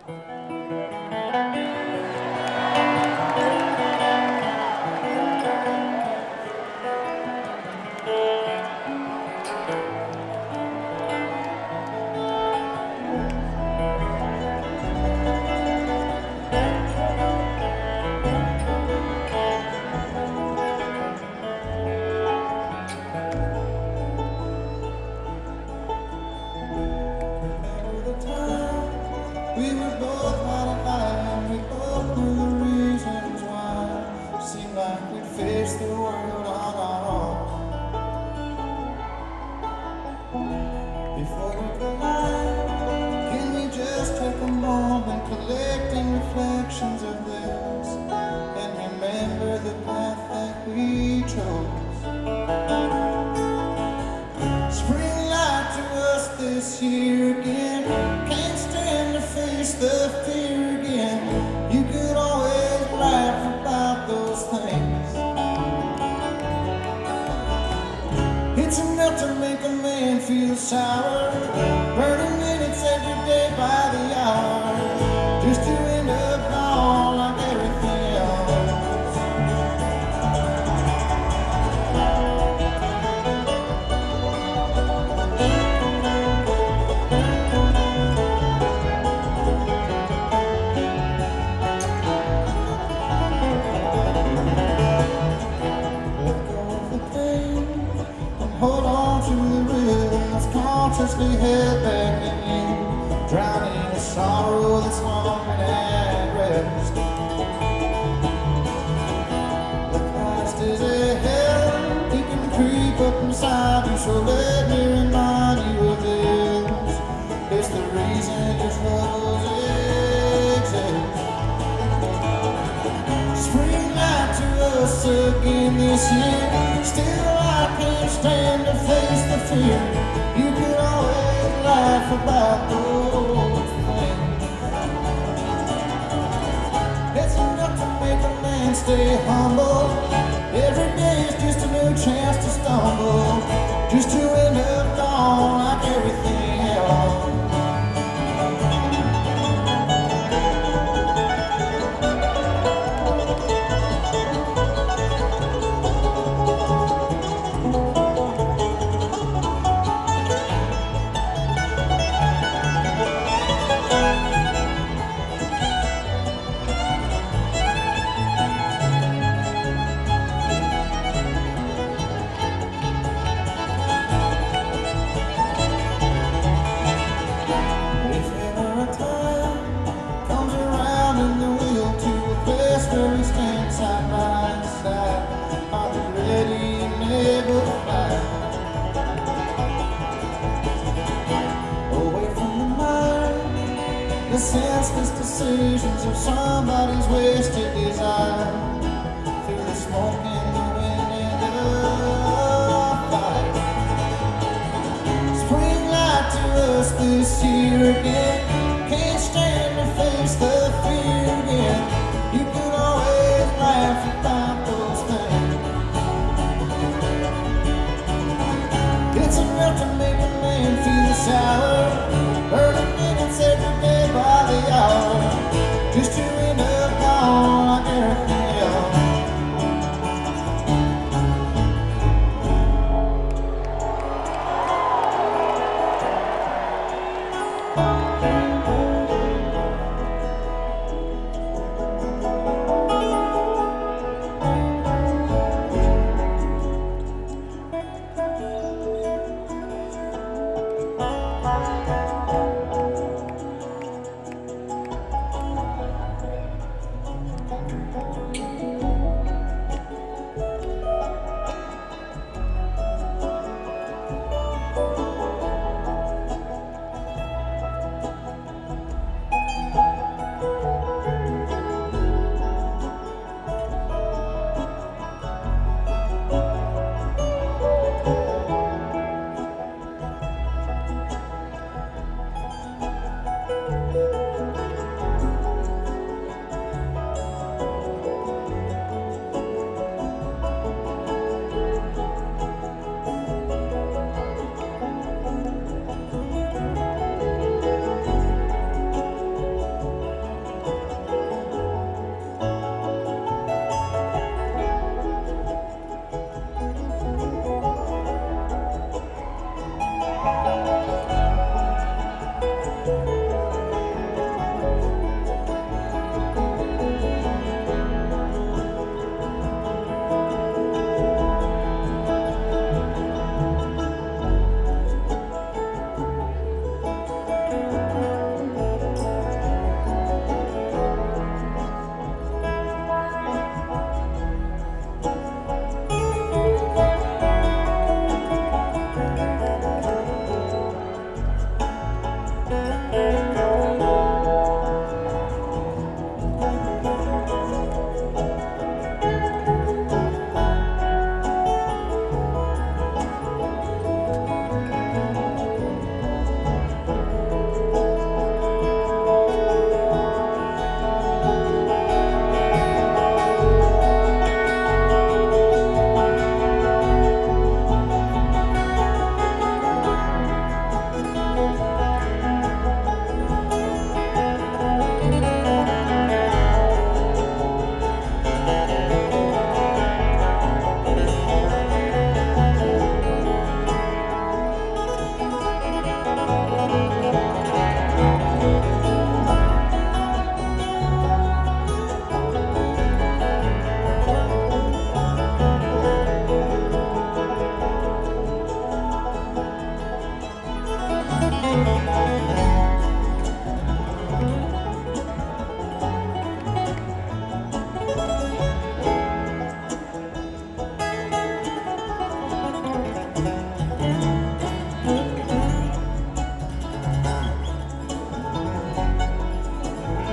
We were both modified and we both knew the reasons why. Seemed like we'd face the world on our own. Before we collide, can we just take a moment collecting reflections of this and remember the path that we chose? Spring light to us this year again. Can't stand to face the fear again. You could always laugh about those things. It's enough to make a man feel sour, burning minutes every day by the hour, just to end up gone like everything else. Hold on to the rhythm that's consciously held back in you, drowning in sorrow that's long been at rest. The past is a hell, it can creep up inside you, so let me remind you of this. It's the reason your troubles exist. Spring light to us again this year. Still I can't stand to face the fear. You could always laugh about those things. It's enough to make a man stay humble. Every day is just a new chance to stumble, just to end up gone like everything else. Where we stand side by side, are we ready and able to fight? Away from the mind, the senseless decisions of somebody's wasted desire. Through the smoke and the wind and the fire. Spring light to us this year again. Can't stand to face the fear again. You could always laugh about those things. It's enough to make a man feel sour, burning minutes every day by the hour, just to end up gone like everything else.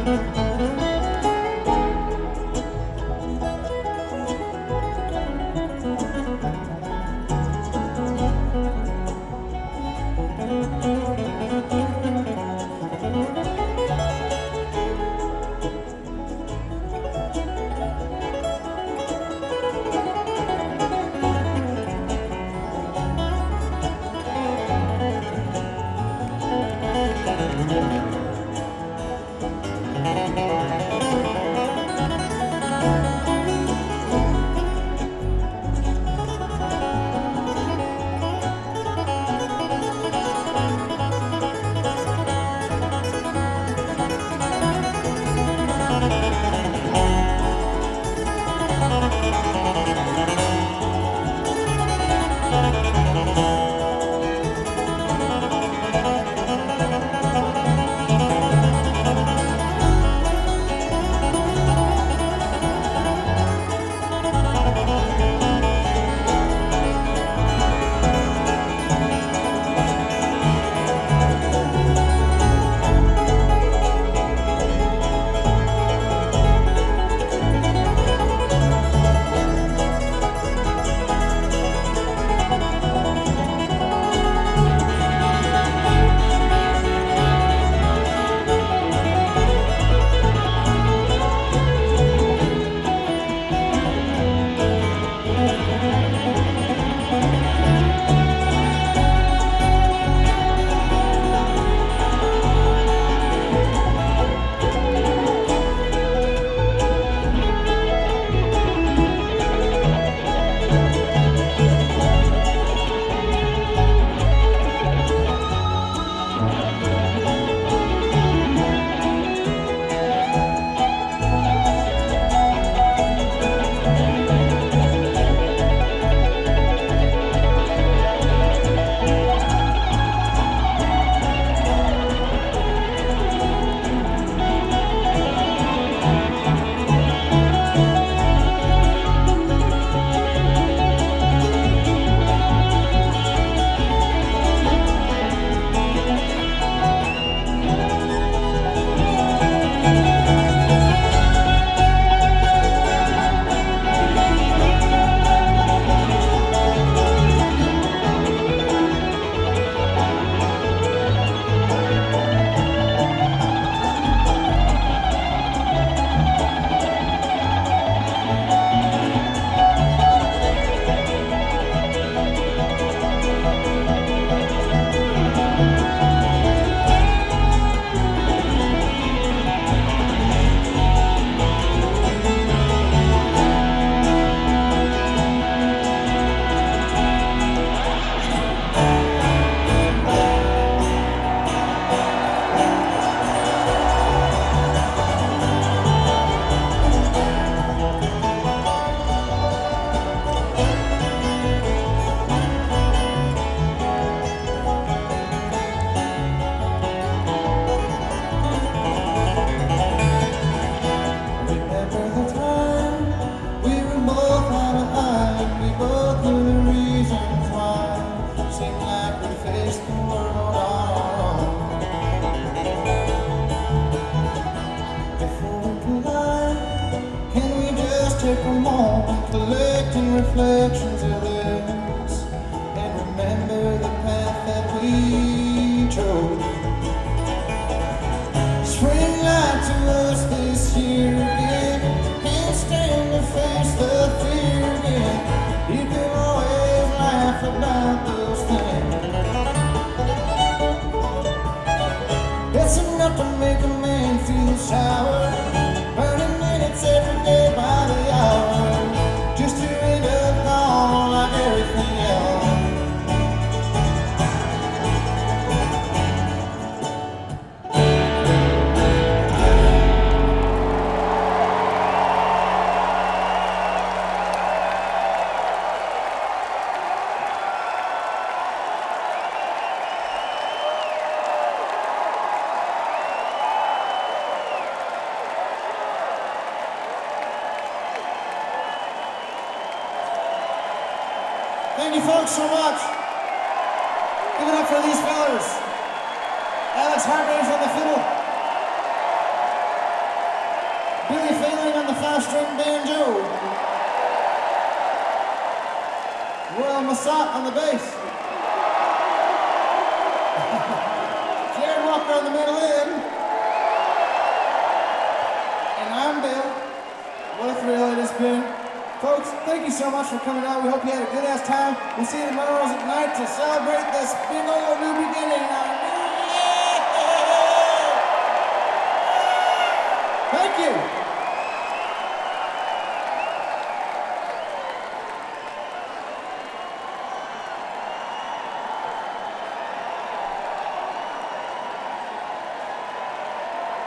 take a moment, collecting reflections of this, and remember the path that we chose. Spring light to us this year again. Can't stand to face the fear again. You can always laugh about those things. It's enough to make a man feel sour. Burning minutes every day by the hour, just to end up gone like everything else. Thank you folks so much. Give it up for these fellers. Alex Hargrave on the fiddle. show. Royal Massat on the bass. Jared Walker on the mandolin. And I'm Bill. What a thrill it has been. Folks, thank you so much for coming out. We hope you had a good ass time. We'll see you tomorrow at night to celebrate this big old new beginning. Thank you.